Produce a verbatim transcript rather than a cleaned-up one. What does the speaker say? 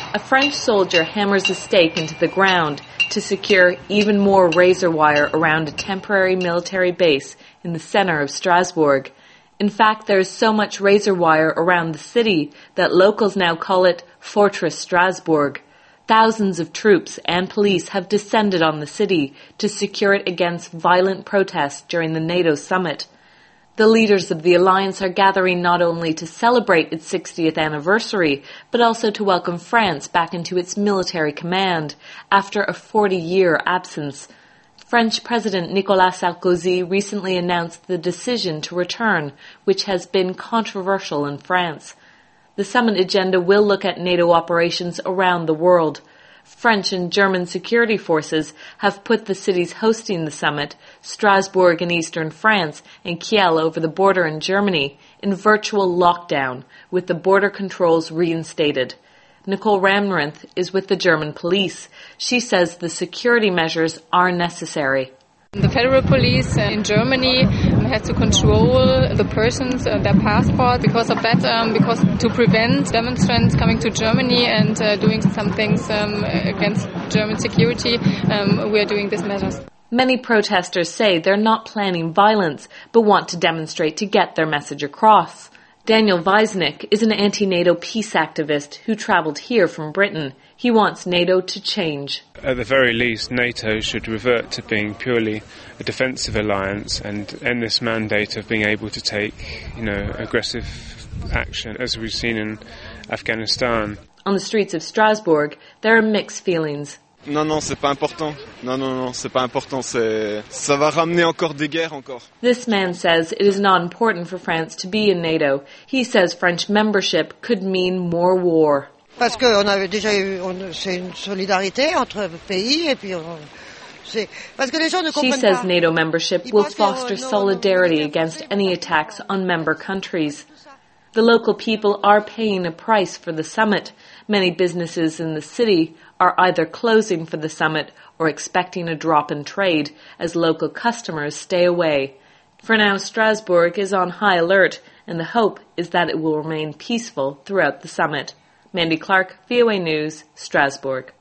A French soldier hammers a stake into the ground to secure even more razor wire around a temporary military base in the center of Strasbourg. In fact, there is so much razor wire around the city that locals now call it Fortress Strasbourg. Thousands of troops and police have descended on the city to secure it against violent protests during the NATO summit. The leaders of the alliance are gathering not only to celebrate its sixtieth anniversary, but also to welcome France back into its military command after a forty-year absence. French President Nicolas Sarkozy recently announced the decision to return, which has been controversial in France. The summit agenda will look at NATO operations around the world. French and German security forces have put the cities hosting the summit, Strasbourg in eastern France and Kiel over the border in Germany, in virtual lockdown, with the border controls reinstated. Nicole Ramrinth is with the German police. She says the security measures are necessary. The federal police in Germany has to control the persons, uh, their passport, because of that, um, because to prevent demonstrants coming to Germany and uh, doing some things um, against German security, um, we are doing these measures. Many protesters say they're not planning violence, but want to demonstrate to get their message across. Daniel Weisnick is an anti-NATO peace activist who traveled here from Britain. He wants NATO to change. At the very least, NATO should revert to being purely a defensive alliance and end this mandate of being able to take, you know, aggressive action, as we've seen in Afghanistan. On the streets of Strasbourg, there are mixed feelings. Non, non, c'est pas important. Non, non, non, c'est pas important. C'est, ça va ramener encore des guerres encore. This man says it is not important for France to be in NATO. He says French membership could mean more war. Parce que on avait déjà eu, on, c'est une solidarité entre pays et puis on, c'est, parce que les gens ne comprennent pas. She says NATO membership will foster solidarity against any attacks on member countries. The local people are paying a price for the summit. Many businesses in the city are either closing for the summit or expecting a drop in trade as local customers stay away. For now, Strasbourg is on high alert, and the hope is that it will remain peaceful throughout the summit. Mandy Clark, V O A News, Strasbourg.